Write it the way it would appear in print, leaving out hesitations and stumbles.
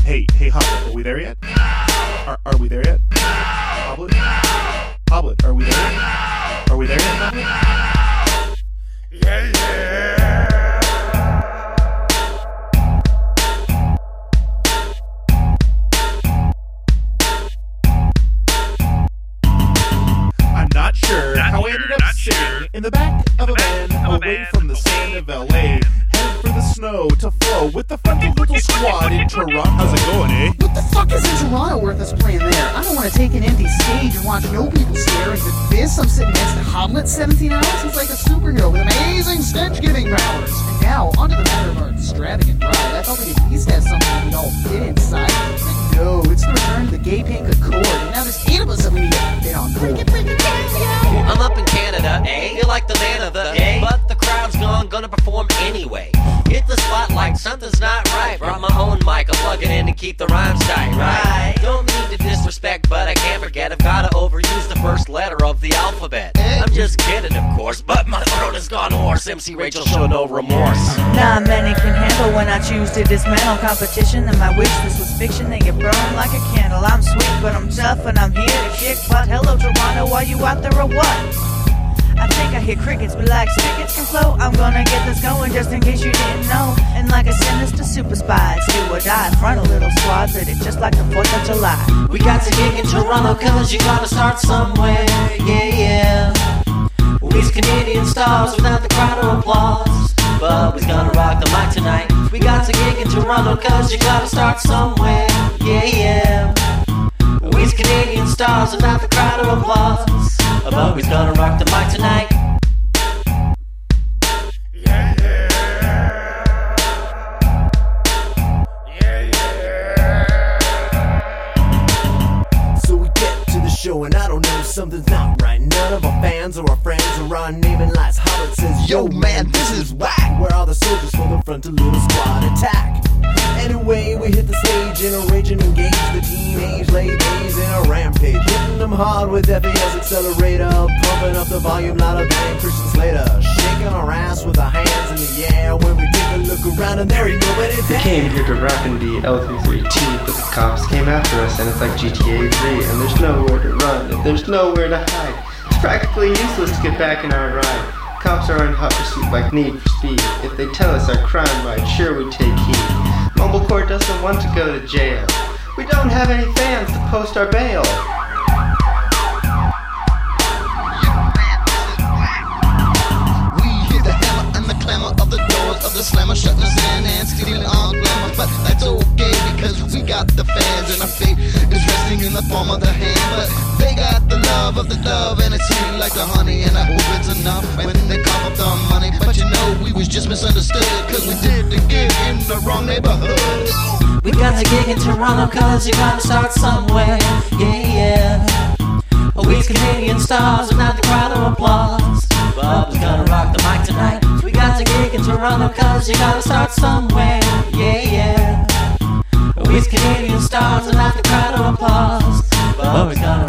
Hey, Hoblet, are we there yet? Are we there yet? Hoblet, are we there yet? Are we there yet, Hoblet? Yeah. I'm not sure how I ended up sitting in the back of a van away from the sand of LA, headed for the snow to flow with the funky little squad in Toronto. How's it going, eh? What the fuck is in Toronto worth us playing there? I don't want to take an empty stage and watch no people stare into this. I'm sitting next to Hoblet 17 hours. He's like a superhero with amazing stench-giving powers. And now, onto the matter of our extravagant ride. I thought we'd at least have something we'd all fit inside. But no, it's the return of the gay pink accord. And now there's 8 of us that we need to fit on board. I'm up in Canada, eh? You're like the man of the day, but the crowd's gonna perform anyway. Hit the spotlight, something's not right. Brought my own mic, I'll plug it in and keep the rhymes tight, right? Don't mean to disrespect, but I can't forget I've gotta overuse the first letter of the alphabet. I'm just kidding, of course, but my throat has gone hoarse. MC Rachel show no remorse. Not many can handle when I choose to dismantle competition. And my wish this was fiction, they get burned like a candle. I'm sweet, but I'm tough, and I'm here to kick butt. Hello, Toronto, are you out there or what? I think I hear crickets, but like spigots can flow. I'm gonna get this going just in case you didn't know. And like a sinister super spy, it's do or die. Front a little squad, lit it just like the 4th of July. We got to gig in Toronto, cause you gotta start somewhere, yeah. We's Canadian stars without the crowd or applause, but we's gonna rock the mic tonight. We got to gig in Toronto, cause you gotta start somewhere, yeah. We's Canadian stars without the crowd or applause, but we's gonna rock the mic tonight. So we get to the show and I don't know, something's not right. None of our fans or our friends are on naming lights. Hoblet says, yo man, this is whack. Where are the soldiers for the front, a little squad attack? Anyway, we hit the stage in a rage and engage the teenage ladies in a rampage, hitting them hard with FAS accelerator, pumping up the volume louder than Christian Slater, shaking our ass with our hands in the air when we take a look around and there ain't nobody there. We came here to rock in the L33T, but the cops came after us and it's like GTA 3, and there's nowhere to run and there's nowhere to hide. It's practically useless to get back in our ride. Cops are in hot pursuit like Need for Speed. If they tell us our crime ride, sure we take heed. Mumblecore doesn't want to go to jail. We don't have any fans to post our bail. We hear the hammer and the clamor of the doors of the slammer shutting us in and stealing our glamour. But that's okay because we got the fans and our fate is resting in the palm of the hand. But they got the love of the dove and it's sweet like the honey, and I hope it's enough when they cough up the money. But you know we was just misunderstood cause we did the gig in the wrong neighborhood. We got to gig in Toronto cause you gotta start somewhere, yeah. We's Canadian stars without the crowd or applause, but we're gonna rock the mic tonight. We got to gig in Toronto cause you gotta start somewhere, yeah. We's Canadian stars without the crowd or applause, but we're gonna